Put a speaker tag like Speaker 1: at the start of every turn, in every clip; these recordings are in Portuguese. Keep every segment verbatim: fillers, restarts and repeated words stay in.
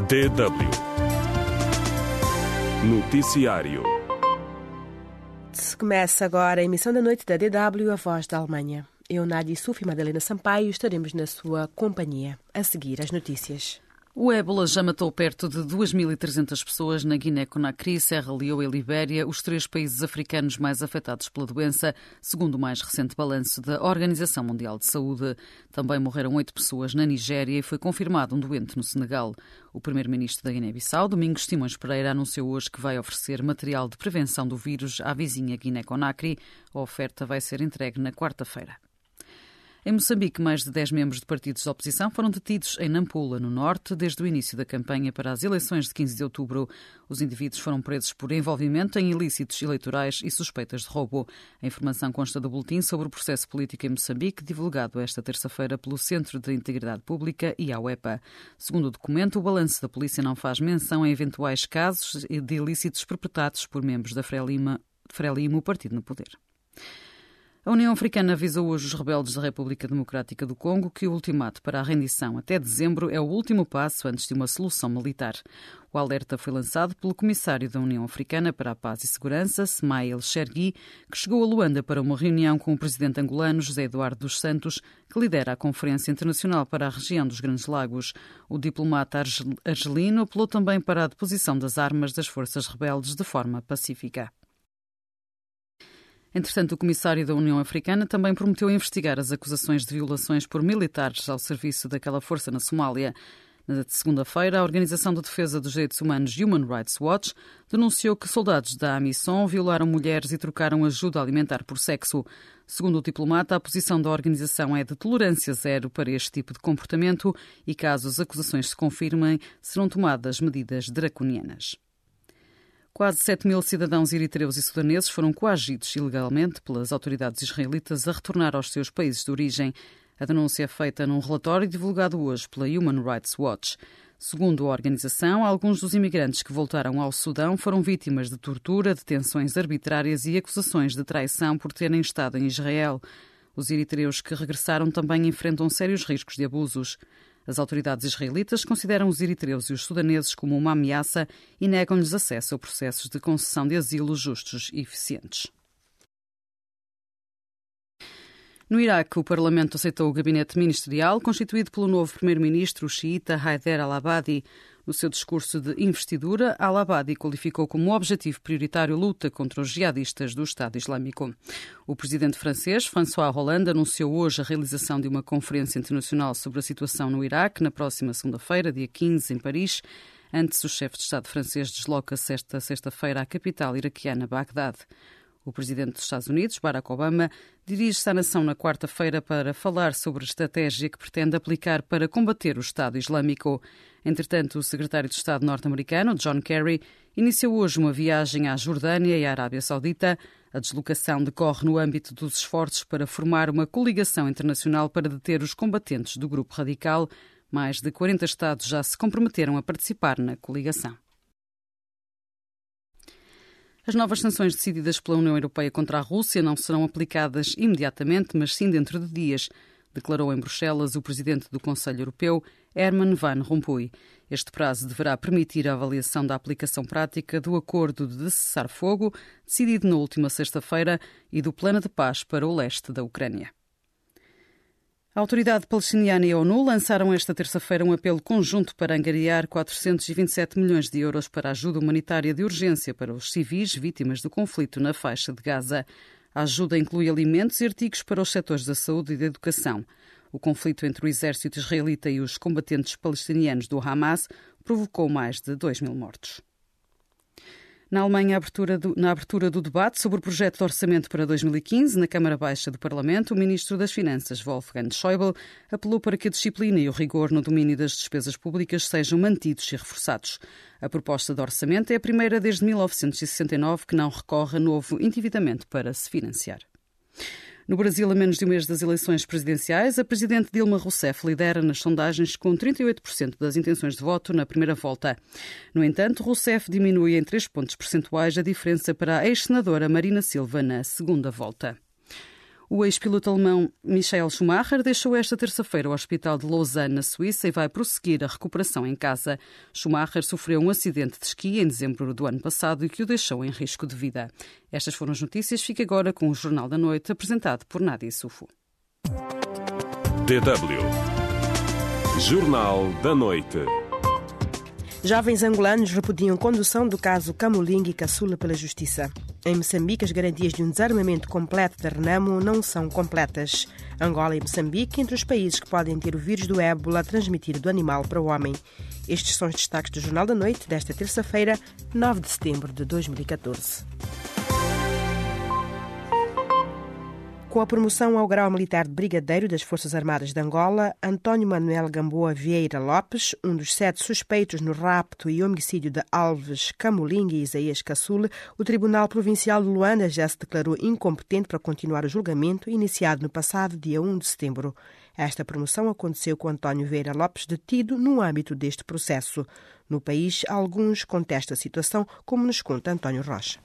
Speaker 1: D W Noticiário.
Speaker 2: Se começa agora a emissão da noite da D W, a voz da Alemanha. Eu, Nádia Suf e Madalena Sampaio estaremos na sua companhia. A seguir, as notícias.
Speaker 3: O ébola já matou perto de duas mil e trezentas pessoas na Guiné-Conakry, Serra Leoa e Libéria, os três países africanos mais afetados pela doença, segundo o mais recente balanço da Organização Mundial de Saúde. Também morreram oito pessoas na Nigéria e foi confirmado um doente no Senegal. O primeiro-ministro da Guiné-Bissau, Domingos Simões Pereira, anunciou hoje que vai oferecer material de prevenção do vírus à vizinha Guiné-Conakry. A oferta vai ser entregue na quarta-feira. Em Moçambique, mais de dez membros de partidos de oposição foram detidos em Nampula, no norte, desde o início da campanha para as eleições de quinze de outubro. Os indivíduos foram presos por envolvimento em ilícitos eleitorais e suspeitas de roubo. A informação consta do boletim sobre o processo político em Moçambique, divulgado esta terça-feira pelo Centro de Integridade Pública e a U E P A. Segundo o documento, o balanço da polícia não faz menção a eventuais casos de ilícitos perpetrados por membros da Frelimo, Frelimo, o partido no poder. A União Africana avisou hoje os rebeldes da República Democrática do Congo que o ultimato para a rendição até dezembro é o último passo antes de uma solução militar. O alerta foi lançado pelo comissário da União Africana para a Paz e Segurança, Smail Chergui, que chegou a Luanda para uma reunião com o presidente angolano José Eduardo dos Santos, que lidera a Conferência Internacional para a região dos Grandes Lagos. O diplomata argelino apelou também para a deposição das armas das forças rebeldes de forma pacífica. Entretanto, o comissário da União Africana também prometeu investigar as acusações de violações por militares ao serviço daquela força na Somália. Na segunda-feira, a Organização de Defesa dos Direitos Humanos Human Rights Watch denunciou que soldados da AMISOM violaram mulheres e trocaram ajuda alimentar por sexo. Segundo o diplomata, a posição da organização é de tolerância zero para este tipo de comportamento e, caso as acusações se confirmem, serão tomadas medidas draconianas. Quase sete mil cidadãos eritreus e sudaneses foram coagidos ilegalmente pelas autoridades israelitas a retornar aos seus países de origem. A denúncia é feita num relatório divulgado hoje pela Human Rights Watch. Segundo a organização, alguns dos imigrantes que voltaram ao Sudão foram vítimas de tortura, detenções arbitrárias e acusações de traição por terem estado em Israel. Os eritreus que regressaram também enfrentam sérios riscos de abusos. As autoridades israelitas consideram os eritreus e os sudaneses como uma ameaça e negam-lhes acesso a processos de concessão de asilo justos e eficientes. No Iraque, o Parlamento aceitou o gabinete ministerial, constituído pelo novo primeiro-ministro, o xiita Haider al-Abadi. No seu discurso de investidura, al-Abadi qualificou como objetivo prioritário a luta contra os jihadistas do Estado Islâmico. O presidente francês, François Hollande, anunciou hoje a realização de uma conferência internacional sobre a situação no Iraque na próxima segunda-feira, dia quinze, em Paris. Antes, o chefe de Estado francês desloca-se esta sexta-feira à capital iraquiana, Bagdade. O presidente dos Estados Unidos, Barack Obama, dirige-se à nação na quarta-feira para falar sobre a estratégia que pretende aplicar para combater o Estado Islâmico. Entretanto, o secretário de Estado norte-americano, John Kerry, iniciou hoje uma viagem à Jordânia e à Arábia Saudita. A deslocação decorre no âmbito dos esforços para formar uma coligação internacional para deter os combatentes do grupo radical. Mais de quarenta Estados já se comprometeram a participar na coligação. As novas sanções decididas pela União Europeia contra a Rússia não serão aplicadas imediatamente, mas sim dentro de dias, declarou em Bruxelas o presidente do Conselho Europeu, Herman Van Rompuy. Este prazo deverá permitir a avaliação da aplicação prática do acordo de cessar-fogo, decidido na última sexta-feira, e do plano de paz para o leste da Ucrânia. A Autoridade Palestiniana e a ONU lançaram esta terça-feira um apelo conjunto para angariar quatrocentos e vinte e sete milhões de euros para ajuda humanitária de urgência para os civis vítimas do conflito na faixa de Gaza. A ajuda inclui alimentos e artigos para os setores da saúde e da educação. O conflito entre o exército israelita e os combatentes palestinianos do Hamas provocou mais de dois mil mortos. Na Alemanha, a abertura do, na abertura do debate sobre o projeto de orçamento para dois mil e quinze, na Câmara Baixa do Parlamento, o ministro das Finanças, Wolfgang Schäuble, apelou para que a disciplina e o rigor no domínio das despesas públicas sejam mantidos e reforçados. A proposta de orçamento é a primeira desde mil novecentos e sessenta e nove que não recorre a novo endividamento para se financiar. No Brasil, a menos de um mês das eleições presidenciais, a presidente Dilma Rousseff lidera nas sondagens com trinta e oito por cento das intenções de voto na primeira volta. No entanto, Rousseff diminui em três pontos percentuais a diferença para a ex-senadora Marina Silva na segunda volta. O ex-piloto alemão Michael Schumacher deixou esta terça-feira o hospital de Lausanne, na Suíça, e vai prosseguir a recuperação em casa. Schumacher sofreu um acidente de esqui em dezembro do ano passado e que o deixou em risco de vida. Estas foram as notícias. Fique agora com o Jornal da Noite, apresentado por Nádia Sufo.
Speaker 1: D W Jornal da Noite.
Speaker 2: Jovens angolanos repudiam condução do caso Camuling e Caçula pela Justiça. Em Moçambique, as garantias de um desarmamento completo da Renamo não são completas. Angola e Moçambique entre os países que podem ter o vírus do ébola transmitido do animal para o homem. Estes são os destaques do Jornal da Noite desta terça-feira, nove de setembro de dois mil e catorze. Com a promoção ao grau militar de brigadeiro das Forças Armadas de Angola, António Manuel Gamboa Vieira Lopes, um dos sete suspeitos no rapto e homicídio de Alves Camuling e Isaías Caçula, o Tribunal Provincial de Luanda já se declarou incompetente para continuar o julgamento iniciado no passado dia um de setembro. Esta promoção aconteceu com António Vieira Lopes detido no âmbito deste processo. No país, alguns contestam a situação, como nos conta António Rocha.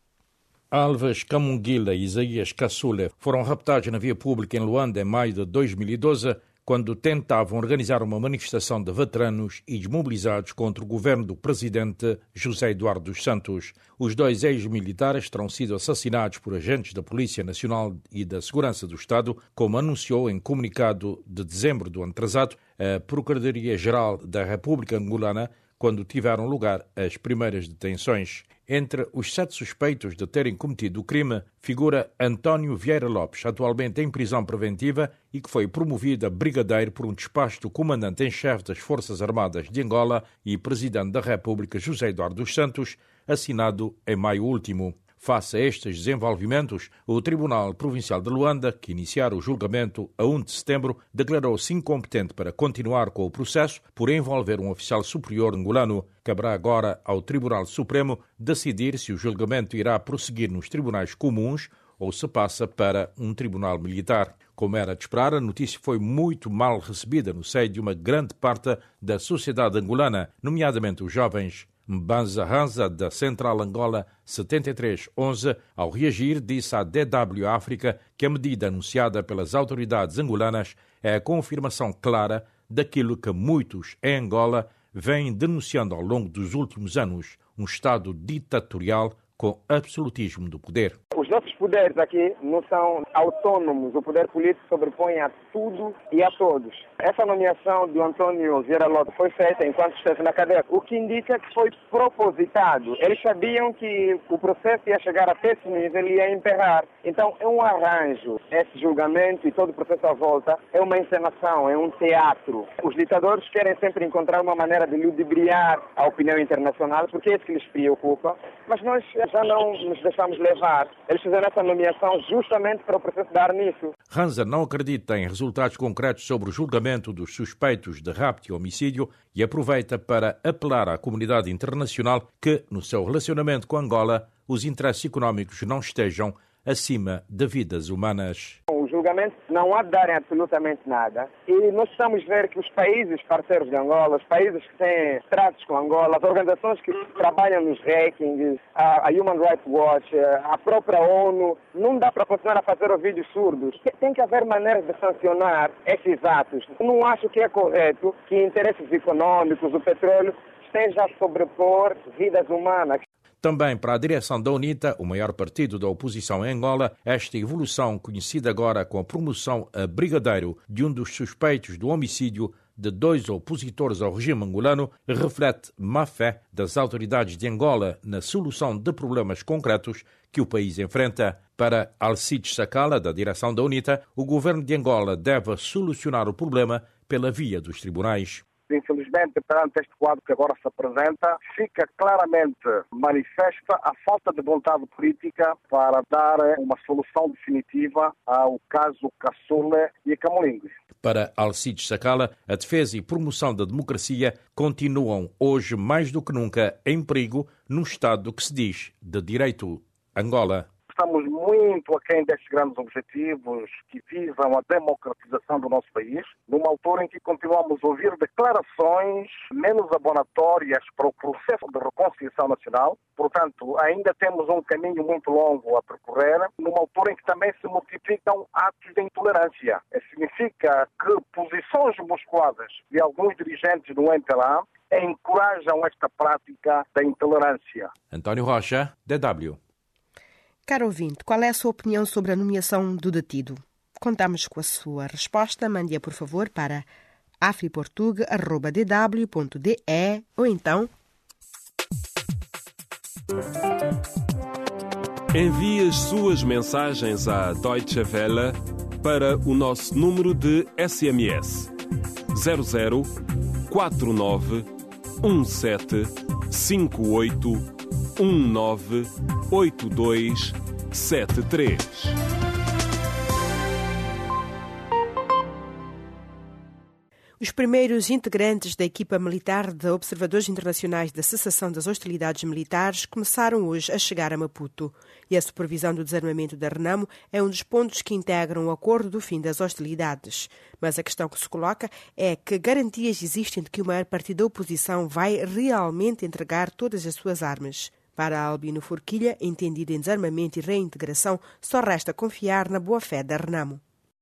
Speaker 4: Alves Camunguila e Isaías Caçula foram raptados na via pública em Luanda em maio de dois mil e doze, quando tentavam organizar uma manifestação de veteranos e desmobilizados contra o governo do presidente José Eduardo dos Santos. Os dois ex-militares terão sido assassinados por agentes da Polícia Nacional e da Segurança do Estado, como anunciou em comunicado de dezembro do ano atrasado a Procuradoria-Geral da República Angolana, quando tiveram lugar as primeiras detenções. Entre os sete suspeitos de terem cometido o crime figura António Vieira Lopes, atualmente em prisão preventiva e que foi promovido a brigadeiro por um despacho do comandante em chefe das Forças Armadas de Angola e presidente da República José Eduardo dos Santos, assinado em maio último. Face a estes desenvolvimentos, o Tribunal Provincial de Luanda, que iniciara o julgamento a um de setembro, declarou-se incompetente para continuar com o processo por envolver um oficial superior angolano. Caberá agora ao Tribunal Supremo decidir se o julgamento irá prosseguir nos tribunais comuns ou se passa para um tribunal militar. Como era de esperar, a notícia foi muito mal recebida no seio de uma grande parte da sociedade angolana, nomeadamente os jovens. Mbanza Hanza, da Central Angola setenta e três onze, ao reagir, disse à D W África que a medida anunciada pelas autoridades angolanas é a confirmação clara daquilo que muitos em Angola vêm denunciando ao longo dos últimos anos, um Estado ditatorial com absolutismo do poder.
Speaker 5: Os nossos poderes aqui não são autônomos. O poder político sobrepõe a tudo e a todos. Essa nomeação do António Vieira Lopes foi feita enquanto esteve na cadeia, o que indica que foi propositado. Eles sabiam que o processo ia chegar até esse nível e ia emperrar. Então é um arranjo. Esse julgamento e todo o processo à volta é uma encenação, é um teatro. Os ditadores querem sempre encontrar uma maneira de ludibriar a opinião internacional, porque é isso que lhes preocupa. Mas nós já não nos deixamos levar. Eles fizeram essa nomeação justamente para o processo dar nisso.
Speaker 4: Hanza não acredita em resultados concretos sobre o julgamento dos suspeitos de rapto e homicídio e aproveita para apelar à comunidade internacional que, no seu relacionamento com Angola, os interesses económicos não estejam acima de vidas humanas.
Speaker 5: O julgamento não há de darem absolutamente nada. E nós precisamos ver que os países parceiros de Angola, os países que têm tratos com Angola, as organizações que trabalham nos rankings, a Human Rights Watch, a própria ONU, não dá para continuar a fazer ouvidos surdos. Tem que haver maneiras de sancionar esses atos. Não acho que é correto que interesses econômicos, o petróleo, esteja a sobrepor vidas humanas.
Speaker 4: Também para a direção da UNITA, o maior partido da oposição em Angola, esta evolução, conhecida agora com a promoção a brigadeiro de um dos suspeitos do homicídio de dois opositores ao regime angolano, reflete má fé das autoridades de Angola na solução de problemas concretos que o país enfrenta. Para Alcides Sakala, da direção da UNITA, o governo de Angola deve solucionar o problema pela via dos tribunais.
Speaker 6: Infelizmente, perante este quadro que agora se apresenta, fica claramente manifesta a falta de vontade política para dar uma solução definitiva ao caso Caçula e Camuling.
Speaker 4: Para Alcides Sakala, a defesa e promoção da democracia continuam hoje mais do que nunca em perigo num Estado que se diz de direito. Angola.
Speaker 6: Estamos muito aquém destes grandes objetivos que visam a democratização do nosso país, numa altura em que continuamos a ouvir declarações menos abonatórias para o processo de reconciliação nacional. Portanto, ainda temos um caminho muito longo a percorrer, numa altura em que também se multiplicam atos de intolerância. Significa que posições musculadas de alguns dirigentes do M P L A encorajam esta prática da intolerância.
Speaker 4: António Rocha, D W.
Speaker 2: Caro ouvinte, qual é a sua opinião sobre a nomeação do detido? Contamos com a sua resposta. Mande-a, por favor, para afriportug arroba d w ponto d e ou então...
Speaker 1: Envie as suas mensagens à Deutsche Welle para o nosso número de S M S zero zero quatro nove um sete cinco oito um nove oito dois sete três.
Speaker 2: Os primeiros integrantes da equipa militar de observadores internacionais da cessação das hostilidades militares começaram hoje a chegar a Maputo. E a supervisão do desarmamento da Renamo é um dos pontos que integram o acordo do fim das hostilidades. Mas a questão que se coloca é que garantias existem de que o maior partido da oposição vai realmente entregar todas as suas armas. Para Albino Forquilha, entendido em desarmamento e reintegração, só resta confiar na boa-fé da Renamo.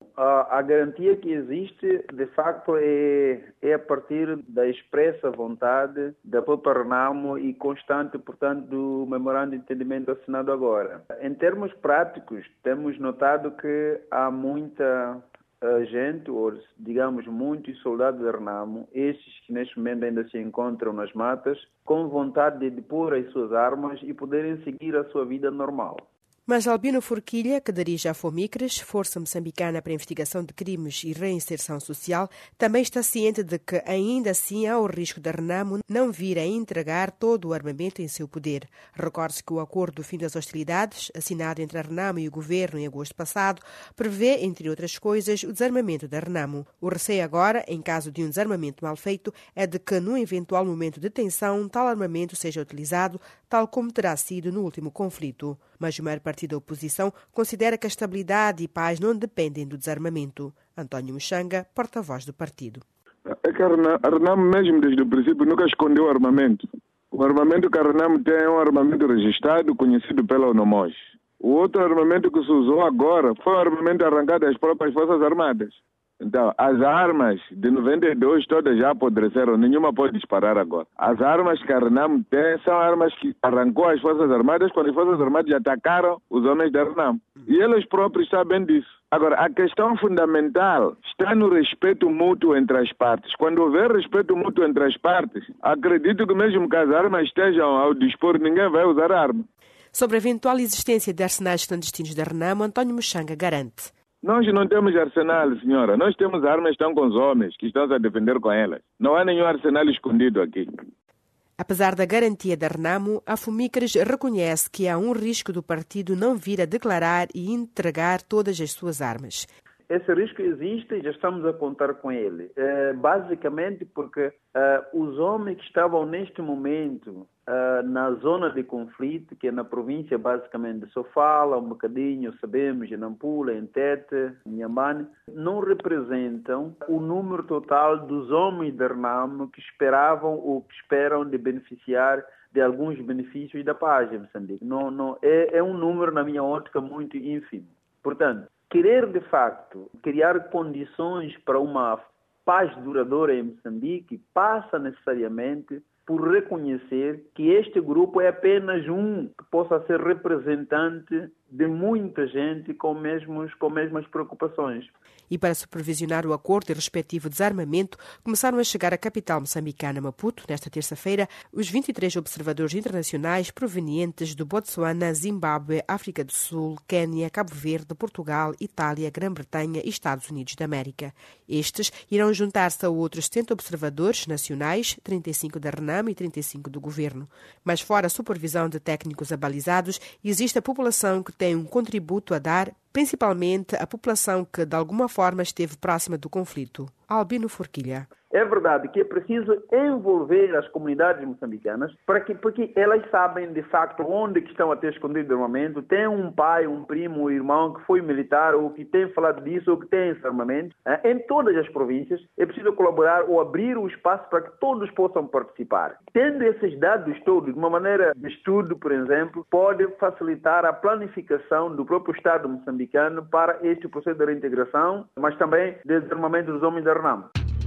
Speaker 7: A garantia que existe, de facto, é, é a partir da expressa vontade da própria Renamo e constante, portanto, do memorando de entendimento assinado agora. Em termos práticos, temos notado que há muita gente, ou digamos, muitos soldados da Renamo, estes que neste momento ainda se encontram nas matas, com vontade de depor as suas armas e poderem seguir a sua vida normal.
Speaker 2: Mas Albino Forquilha, que dirige a FOMICRES, Força Moçambicana para a Investigação de Crimes e Reinserção Social, também está ciente de que ainda assim há o risco da Renamo não vir a entregar todo o armamento em seu poder. Recorde-se que o acordo do fim das hostilidades, assinado entre a Renamo e o governo em agosto passado, prevê, entre outras coisas, o desarmamento da Renamo. O receio agora, em caso de um desarmamento mal feito, é de que, num eventual momento de tensão, tal armamento seja utilizado, tal como terá sido no último conflito. Mas o maior partido da oposição considera que a estabilidade e paz não dependem do desarmamento. António Muxanga, porta-voz do partido.
Speaker 8: É que a Renamo mesmo desde o princípio nunca escondeu o armamento. O armamento que a Renamo tem é um armamento registrado, conhecido pela ONUMOS. O outro armamento que se usou agora foi o armamento arrancado das próprias Forças Armadas. Então, as armas de noventa e dois todas já apodreceram, nenhuma pode disparar agora. As armas que a Renamo tem são armas que arrancou as Forças Armadas quando as Forças Armadas atacaram os homens da Renamo. E eles próprios sabem disso. Agora, a questão fundamental está no respeito mútuo entre as partes. Quando houver respeito mútuo entre as partes, acredito que mesmo que as armas estejam ao dispor, ninguém vai usar arma.
Speaker 2: Sobre a eventual existência de arsenais clandestinos da Renamo, António Muxanga garante.
Speaker 8: Nós não temos arsenal, senhora. Nós temos armas que estão com os homens, que estão a defender com elas. Não há nenhum arsenal escondido aqui.
Speaker 2: Apesar da garantia da Renamo, a FOMICRES reconhece que há um risco do partido não vir a declarar e entregar todas as suas armas.
Speaker 7: Esse risco existe e já estamos a contar com ele. É, basicamente porque é, os homens que estavam neste momento é, na zona de conflito, que é na província basicamente de Sofala, um bocadinho, sabemos, de Nampula, em Tete, Inhambane, não representam o número total dos homens da Renamo que esperavam ou que esperam de beneficiar de alguns benefícios da paz em Moçambique. Não, não, é, é um número, na minha ótica, muito ínfimo. Portanto, querer, de facto, criar condições para uma paz duradoura em Moçambique passa necessariamente por reconhecer que este grupo é apenas um que possa ser representante de muita gente com, mesmos, com mesmas preocupações.
Speaker 2: E para supervisionar o acordo e respectivo desarmamento, começaram a chegar à capital moçambicana, Maputo, nesta terça-feira, os vinte e três observadores internacionais provenientes do Botsuana, Zimbábue, África do Sul, Quênia, Cabo Verde, Portugal, Itália, Grã-Bretanha e Estados Unidos da América. Estes irão juntar-se a outros setenta observadores nacionais, trinta e cinco da Renamo e trinta e cinco do governo. Mas fora a supervisão de técnicos abalizados, existe a população que tem um contributo a dar, principalmente a população que de alguma forma esteve próxima do conflito. Albino Forquilha.
Speaker 7: É verdade que é preciso envolver as comunidades moçambicanas para que, porque elas sabem de facto onde que estão a ter escondido armamento. Tem um pai, um primo, um irmão que foi militar ou que tem falado disso ou que tem esse armamento. Em todas as províncias é preciso colaborar ou abrir o espaço para que todos possam participar. Tendo esses dados todos, de uma maneira de estudo, por exemplo, pode facilitar a planificação do próprio Estado moçambicano para este processo de reintegração, mas também de desarmamento dos homens da RENAMO.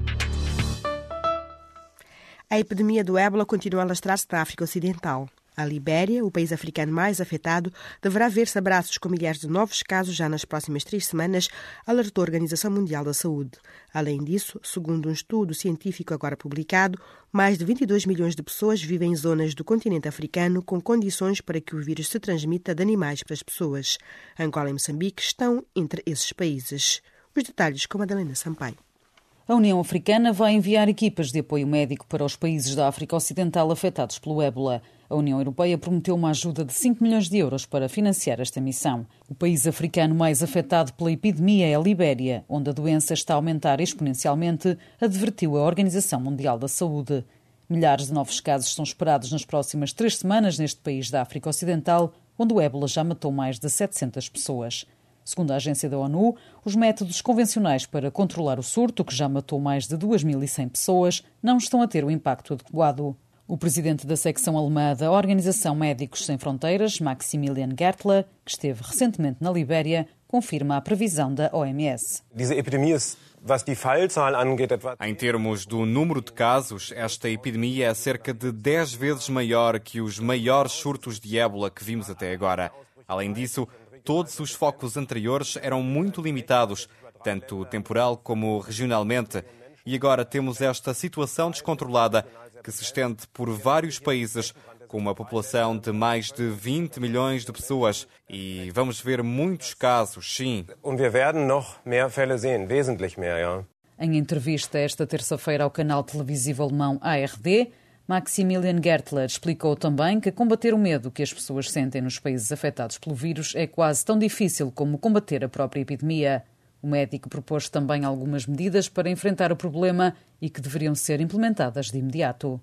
Speaker 2: A epidemia do ébola continua a alastrar-se na África Ocidental. A Libéria, o país africano mais afetado, deverá ver-se a braços com milhares de novos casos já nas próximas três semanas, alertou a Organização Mundial da Saúde. Além disso, segundo um estudo científico agora publicado, mais de vinte e dois milhões de pessoas vivem em zonas do continente africano com condições para que o vírus se transmita de animais para as pessoas. Angola e Moçambique estão entre esses países. Os detalhes com Madalena Sampaio.
Speaker 3: A União Africana vai enviar equipas de apoio médico para os países da África Ocidental afetados pelo ébola. A União Europeia prometeu uma ajuda de cinco milhões de euros para financiar esta missão. O país africano mais afetado pela epidemia é a Libéria, onde a doença está a aumentar exponencialmente, advertiu a Organização Mundial da Saúde. Milhares de novos casos são esperados nas próximas três semanas neste país da África Ocidental, onde o ébola já matou mais de setecentas pessoas. Segundo a agência da ONU, os métodos convencionais para controlar o surto, que já matou mais de duas mil e cem pessoas, não estão a ter o impacto adequado. O presidente da secção alemã da Organização Médicos Sem Fronteiras, Maximilian Gertler, que esteve recentemente na Libéria, confirma a previsão da O M S.
Speaker 9: Em termos do número de casos, esta epidemia é cerca de dez vezes maior que os maiores surtos de ébola que vimos até agora. Além disso, todos os focos anteriores eram muito limitados, tanto temporal como regionalmente. E agora temos esta situação descontrolada que se estende por vários países, com uma população de mais de vinte milhões de pessoas. E vamos ver muitos casos, sim.
Speaker 3: Em entrevista esta terça-feira ao canal televisivo alemão A R D, Maximilian Gertler explicou também que combater o medo que as pessoas sentem nos países afetados pelo vírus é quase tão difícil como combater a própria epidemia. O médico propôs também algumas medidas para enfrentar o problema e que deveriam ser implementadas de imediato.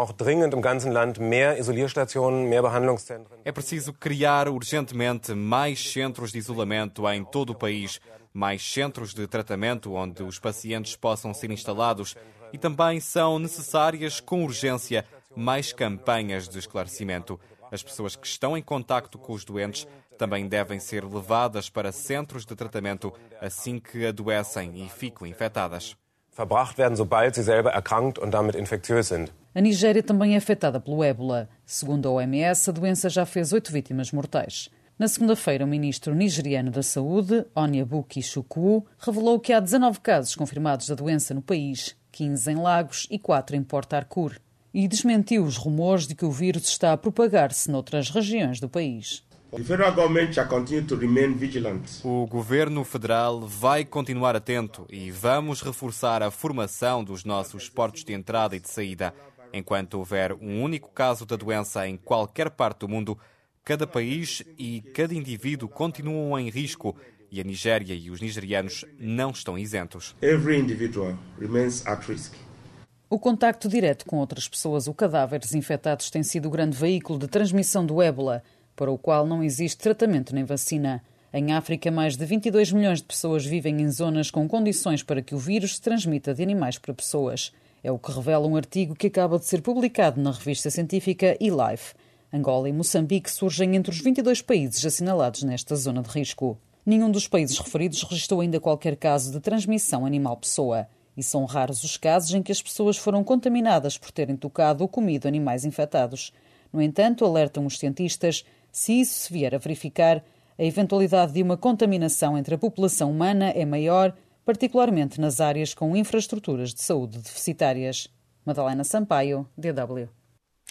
Speaker 9: É preciso criar urgentemente mais centros de isolamento em todo o país, mais centros de tratamento onde os pacientes possam ser instalados e também são necessárias, com urgência, mais campanhas de esclarecimento. As pessoas que estão em contacto com os doentes também devem ser levadas para centros de tratamento assim que adoecem e ficam infectadas.
Speaker 3: A Nigéria também é afetada pelo ébola. Segundo a O M S, a doença já fez oito vítimas mortais. Na segunda-feira, o ministro nigeriano da Saúde, Onyebuchi Chukwu, revelou que há dezanove casos confirmados da doença no país, quinze em Lagos e quatro em Port Harcourt, e desmentiu os rumores de que o vírus está a propagar-se noutras regiões do país.
Speaker 9: O governo federal vai continuar atento e vamos reforçar a formação dos nossos portos de entrada e de saída. Enquanto houver um único caso da doença em qualquer parte do mundo, cada país e cada indivíduo continuam em risco e a Nigéria e os nigerianos não estão isentos.
Speaker 10: Every individual remains at risk.
Speaker 3: O contacto direto com outras pessoas ou cadáveres infectados tem sido o grande veículo de transmissão do ébola, para o qual não existe tratamento nem vacina. Em África, mais de vinte e dois milhões de pessoas vivem em zonas com condições para que o vírus se transmita de animais para pessoas. É o que revela um artigo que acaba de ser publicado na revista científica eLife. Angola e Moçambique surgem entre os vinte e dois países assinalados nesta zona de risco. Nenhum dos países referidos registrou ainda qualquer caso de transmissão animal-pessoa. E são raros os casos em que as pessoas foram contaminadas por terem tocado ou comido animais infectados. No entanto, alertam os cientistas, se isso se vier a verificar, a eventualidade de uma contaminação entre a população humana é maior, particularmente nas áreas com infraestruturas de saúde deficitárias. Madalena Sampaio, D W.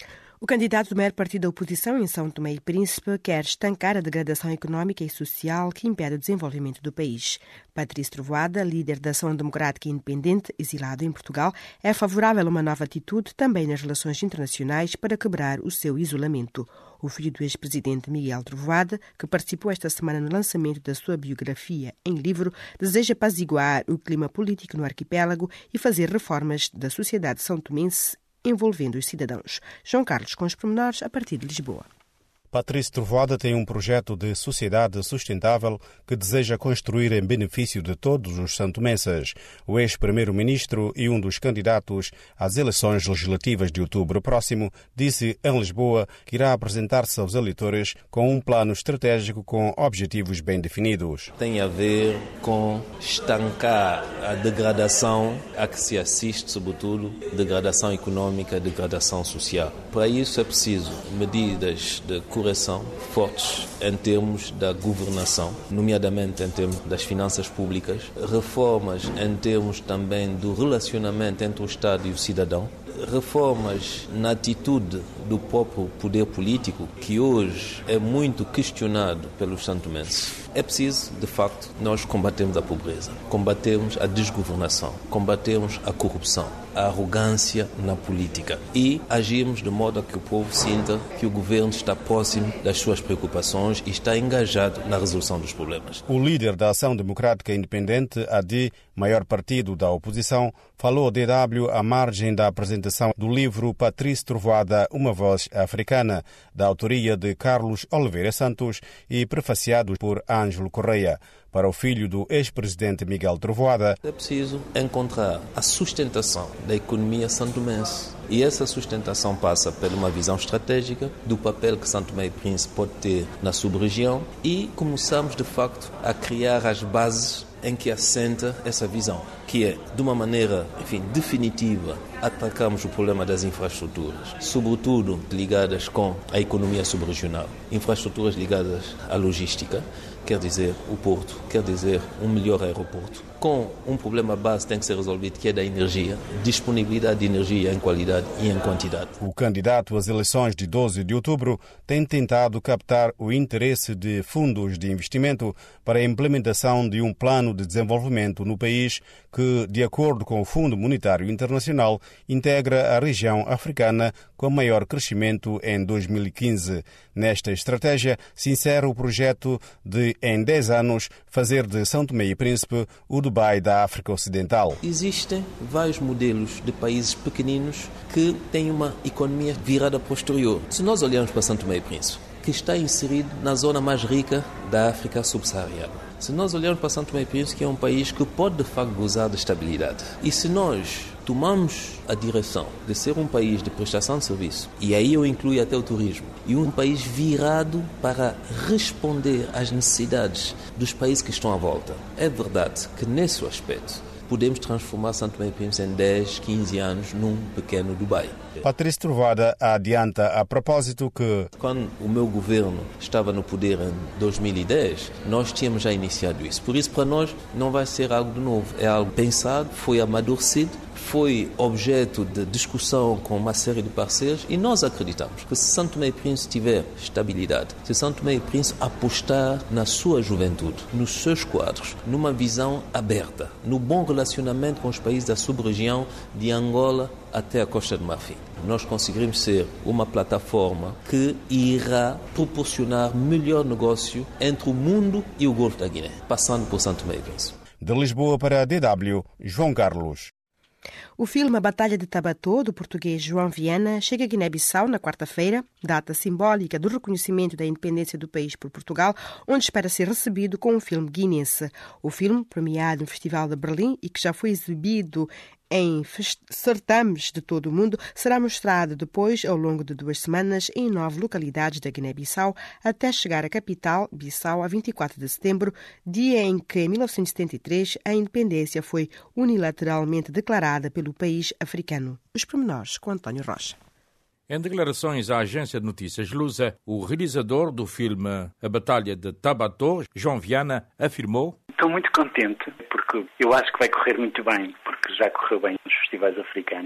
Speaker 2: O candidato do maior partido da oposição em São Tomé e Príncipe quer estancar a degradação económica e social que impede o desenvolvimento do país. Patrício Trovoada, líder da Ação Democrática Independente, exilado em Portugal, é favorável a uma nova atitude também nas relações internacionais para quebrar o seu isolamento. O filho do ex-presidente Miguel Trovoada, que participou esta semana no lançamento da sua biografia em livro, deseja apaziguar o clima político no arquipélago e fazer reformas da sociedade são-tomense envolvendo os cidadãos. João Carlos com os pormenores a partir de Lisboa.
Speaker 11: Patrício Trovoada tem um projeto de sociedade sustentável que deseja construir em benefício de todos os santomenses. O ex-primeiro-ministro e um dos candidatos às eleições legislativas de outubro próximo disse em Lisboa que irá apresentar-se aos eleitores com um plano estratégico com objetivos bem definidos.
Speaker 12: Tem a ver com estancar a degradação a que se assiste, sobretudo, degradação económica, degradação social. Para isso é preciso medidas de correção fortes em termos da governação, nomeadamente em termos das finanças públicas, reformas em termos também do relacionamento entre o Estado e o cidadão, reformas na atitude do próprio poder político, que hoje é muito questionado pelos santomenses. É preciso, de facto, nós combatermos a pobreza, combatermos a desgovernação, combatermos a corrupção, a arrogância na política e agirmos de modo a que o povo sinta que o governo está próximo das suas preocupações e está engajado na resolução dos problemas.
Speaker 11: O líder da Ação Democrática Independente, A D, maior partido da oposição, falou ao D W à margem da apresentação do livro Patrício Trovoada, Uma Voz Africana, da autoria de Carlos Oliveira Santos e prefaciado por Ângelo Correia. Para o filho do ex-presidente Miguel Trovoada,
Speaker 12: é preciso encontrar a sustentação da economia santomense. E essa sustentação passa por uma visão estratégica do papel que São Tomé e Príncipe pode ter na sub-região e começamos, de facto, a criar as bases em que assenta essa visão, que é, de uma maneira, enfim, definitiva, atacamos o problema das infraestruturas, sobretudo ligadas com a economia subregional, infraestruturas ligadas à logística, quer dizer o porto, quer dizer um melhor aeroporto, com um problema base que tem que ser resolvido, que é da energia, disponibilidade de energia em qualidade e em quantidade.
Speaker 11: O candidato às eleições de doze de outubro tem tentado captar o interesse de fundos de investimento para a implementação de um plano de desenvolvimento no país que, de acordo com o Fundo Monetário Internacional, integra a região africana com maior crescimento em dois mil e quinze. Nesta estratégia se insere o projeto de, em dez anos, fazer de São Tomé e Príncipe o Dubai da África Ocidental.
Speaker 12: Existem vários modelos de países pequeninos que têm uma economia virada para o exterior. Se nós olharmos para São Tomé e Príncipe, que está inserido na zona mais rica da África subsaariana. Se nós olharmos para São Tomé e Príncipe, que é um país que pode de facto gozar de estabilidade. E se nós tomamos a direção de ser um país de prestação de serviço, e aí eu incluo até o turismo, e um país virado para responder às necessidades dos países que estão à volta, é verdade que nesse aspecto podemos transformar São Tomé e Príncipe em dez, quinze anos num pequeno Dubai.
Speaker 11: Patrício Trovoada adianta a propósito que,
Speaker 12: quando o meu governo estava no poder em dois mil e dez, nós tínhamos já iniciado isso. Por isso, para nós, não vai ser algo de novo. É algo pensado, foi amadurecido, foi objeto de discussão com uma série de parceiros e nós acreditamos que se São Tomé e Príncipe tiver estabilidade, se São Tomé e Príncipe apostar na sua juventude, nos seus quadros, numa visão aberta, no bom relacionamento com os países da sub-região de Angola até a Costa do Marfim, nós conseguiremos ser uma plataforma que irá proporcionar melhor negócio entre o mundo e o Golfo da Guiné, passando por São Tomé e Príncipe.
Speaker 11: De Lisboa para a D W, João Carlos.
Speaker 2: O filme A Batalha de Tabató, do português João Viana, chega a Guiné-Bissau na quarta-feira, data simbólica do reconhecimento da independência do país por Portugal, onde espera ser recebido com um filme guinense. O filme, premiado no Festival de Berlim e que já foi exibido em certames de todo o mundo, será mostrado depois, ao longo de duas semanas, em nove localidades da Guiné-Bissau, até chegar à capital, Bissau, a vinte e quatro de setembro, dia em que, em mil novecentos e setenta e três, a independência foi unilateralmente declarada pelo país africano. Os pormenores com António Rocha.
Speaker 4: Em declarações à agência de notícias Lusa, o realizador do filme A Batalha de Tabató, João Viana, afirmou:
Speaker 13: Estou muito contente porque eu acho que vai correr muito bem, porque já correu bem nos festivais africanos.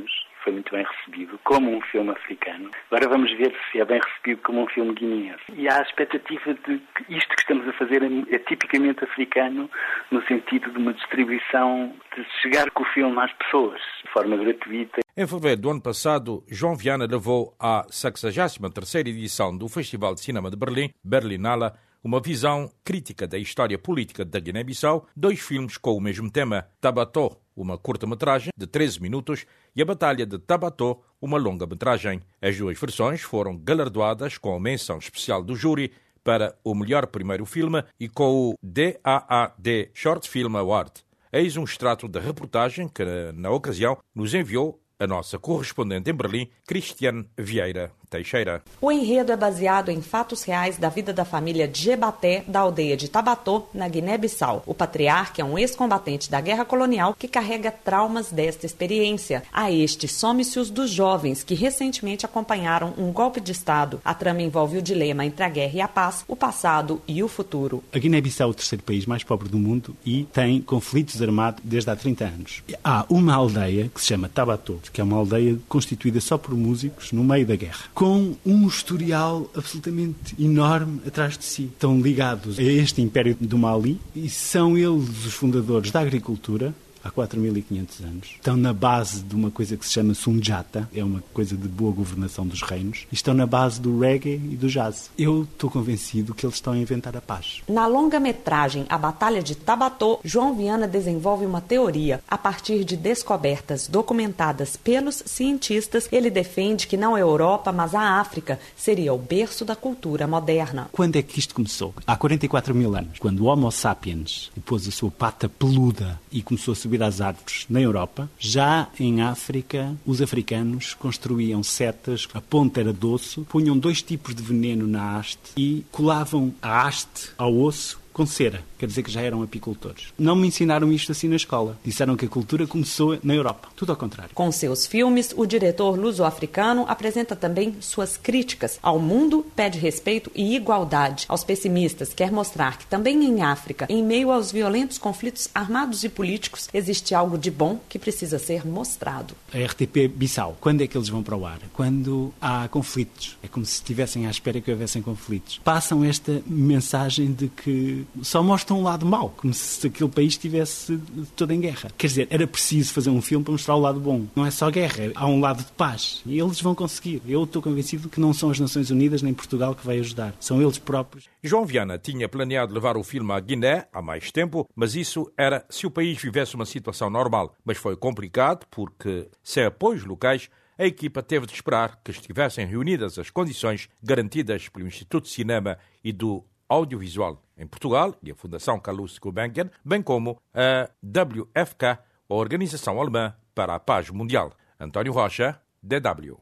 Speaker 13: foi muito bem recebido como um filme africano. Agora vamos ver se é bem recebido como um filme guineense. E há a expectativa de que isto que estamos a fazer é tipicamente africano, no sentido de uma distribuição, de chegar com o filme às pessoas, de forma gratuita.
Speaker 4: Em fevereiro do ano passado, João Viana levou à sexagésima terceira edição do Festival de Cinema de Berlim, Berlinale, uma visão crítica da história política da Guiné-Bissau, dois filmes com o mesmo tema, Tabató, uma curta-metragem de treze minutos, e A Batalha de Tabató, uma longa-metragem. As duas versões foram galardoadas com a menção especial do júri para o melhor primeiro filme e com o D A A D Short Film Award. Eis um extrato da reportagem que, na ocasião, nos enviou a nossa correspondente em Berlim, Cristiane Vieira Teixeira.
Speaker 14: O enredo é baseado em fatos reais da vida da família Djebaté, da aldeia de Tabató, na Guiné-Bissau. O patriarca é um ex-combatente da guerra colonial que carrega traumas desta experiência. A este some-se os dos jovens que recentemente acompanharam um golpe de Estado. A trama envolve o dilema entre a guerra e a paz, o passado e o futuro.
Speaker 15: A Guiné-Bissau é o terceiro país mais pobre do mundo e tem conflitos armados desde há trinta anos. Há uma aldeia que se chama Tabató, que é uma aldeia constituída só por músicos no meio da guerra, com um historial absolutamente enorme atrás de si. Estão ligados a este Império do Mali e são eles os fundadores da agricultura, há quatro mil e quinhentos anos. Estão na base de uma coisa que se chama Sundiata, é uma coisa de boa governação dos reinos, e estão na base do reggae e do jazz. Eu estou convencido que eles estão a inventar a paz.
Speaker 14: Na longa-metragem A Batalha de Tabató, João Viana desenvolve uma teoria. A partir de descobertas documentadas pelos cientistas, ele defende que não a Europa, mas a África seria o berço da cultura moderna.
Speaker 15: Quando é que isto começou? Há quarenta e quatro mil anos, quando o Homo sapiens pôs a sua pata peluda e começou a subir às árvores na Europa, já em África, os africanos construíam setas, a ponta era de osso, punham dois tipos de veneno na haste e colavam a haste ao osso com cera. Quer dizer que já eram apicultores. Não me ensinaram isto assim na escola. Disseram que a cultura começou na Europa. Tudo ao contrário.
Speaker 14: Com seus filmes, o diretor luso-africano apresenta também suas críticas. Ao mundo, pede respeito e igualdade. Aos pessimistas, quer mostrar que também em África, em meio aos violentos conflitos armados e políticos, existe algo de bom que precisa ser mostrado.
Speaker 15: A R T P Bissau, quando é que eles vão para o ar? Quando há conflitos. É como se estivessem à espera que houvessem conflitos. Passam esta mensagem de que só mostram um lado mau, como se aquele país estivesse todo em guerra. Quer dizer, era preciso fazer um filme para mostrar o lado bom. Não é só guerra, há um lado de paz. E eles vão conseguir. Eu estou convencido que não são as Nações Unidas nem Portugal que vai ajudar. São eles próprios.
Speaker 4: João Viana tinha planeado levar o filme à Guiné há mais tempo, mas isso era se o país vivesse uma situação normal. Mas foi complicado porque, sem apoios locais, a equipa teve de esperar que estivessem reunidas as condições garantidas pelo Instituto de Cinema e do Audiovisual em Portugal e a Fundação Calouste Gulbenkian, bem como a W F K, a Organização Alemã para a Paz Mundial. António Rocha, D W.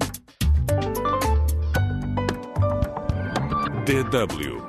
Speaker 1: D W.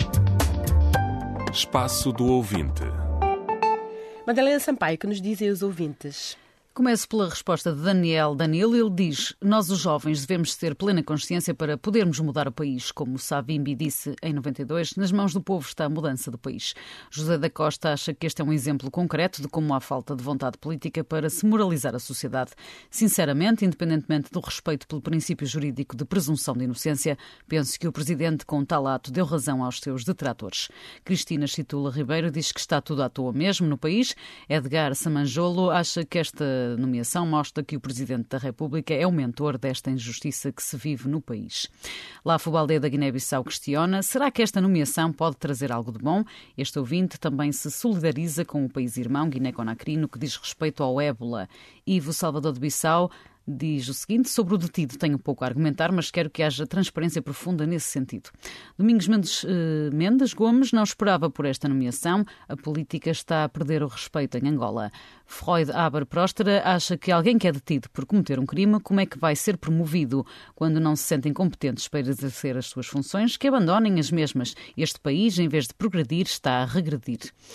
Speaker 1: Espaço do Ouvinte.
Speaker 2: Madalena Sampaio, que nos dizem os ouvintes?
Speaker 3: Começo pela resposta de Daniel Danilo. Ele diz: nós os jovens devemos ter plena consciência para podermos mudar o país. Como Savimbi disse em noventa e dois, nas mãos do povo está a mudança do país. José da Costa acha que este é um exemplo concreto de como há falta de vontade política para se moralizar a sociedade. Sinceramente, independentemente do respeito pelo princípio jurídico de presunção de inocência, penso que o Presidente com tal ato deu razão aos seus detratores. Cristina Chitula Ribeiro diz que está tudo à toa mesmo no país. Edgar Samanjolo acha que esta nomeação mostra que o Presidente da República é o mentor desta injustiça que se vive no país. Lá Fubaldeia da Guiné-Bissau questiona: será que esta nomeação pode trazer algo de bom? Este ouvinte também se solidariza com o país-irmão Guiné-Conakry no que diz respeito ao ébola. Ivo Salvador de Bissau diz o seguinte: sobre o detido tenho pouco a argumentar, mas quero que haja transparência profunda nesse sentido. Domingos Mendes, eh, Mendes Gomes não esperava por esta nomeação. A política está a perder o respeito em Angola. Freud Aber Próstera acha que alguém que é detido por cometer um crime, como é que vai ser promovido quando não se sentem competentes para exercer as suas funções? Que abandonem as mesmas. Este país, em vez de progredir, está a regredir.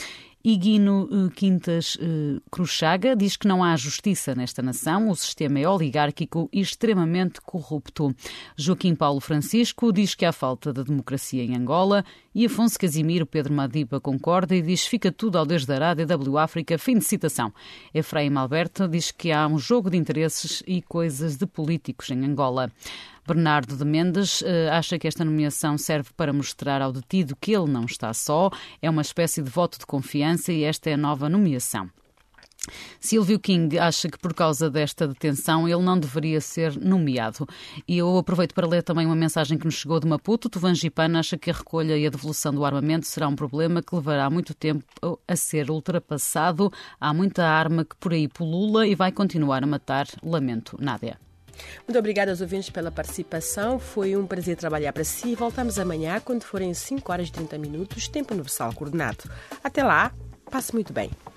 Speaker 3: Higuino Quintas Cruchaga diz que não há justiça nesta nação, o sistema é oligárquico e extremamente corrupto. Joaquim Paulo Francisco diz que há falta de democracia em Angola e Afonso Casimiro Pedro Madiba concorda e diz fica tudo ao Deus dará, D W África, fim de citação. Efraim Alberto diz que há um jogo de interesses e coisas de políticos em Angola. Bernardo de Mendes uh, acha que esta nomeação serve para mostrar ao detido que ele não está só, é uma espécie de voto de confiança e esta é a nova nomeação. Silvio King acha que por causa desta detenção ele não deveria ser nomeado. E eu aproveito para ler também uma mensagem que nos chegou de Maputo. Tuvangipana acha que a recolha e a devolução do armamento será um problema que levará muito tempo a ser ultrapassado. Há muita arma que por aí pulula e vai continuar a matar. Lamento. Nádia.
Speaker 2: Muito obrigada aos ouvintes pela participação. Foi um prazer trabalhar para si. Voltamos amanhã quando forem cinco horas e trinta minutos, tempo universal coordenado. Até lá, passe muito bem.